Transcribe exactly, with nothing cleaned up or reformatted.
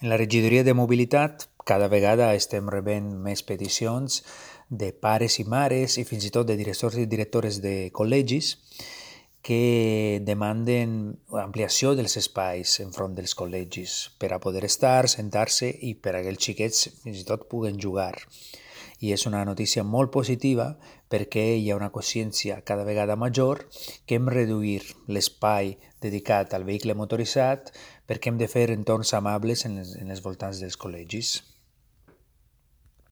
En la regidoria de mobilitat cada vegada estem rebent més peticions de pares i mares i fins i tot de directors i directores de col·legis que demanden ampliació dels espais enfront dels col·legis per a poder estar, sentar-se i per a que els xiquets fins i tot puguen jugar. I és una notícia molt positiva perquè hi ha una consciència cada vegada major que hem de reduir l'espai dedicat al vehicle motoritzat perquè hem de fer entorns amables en els, en els voltants dels col·legis.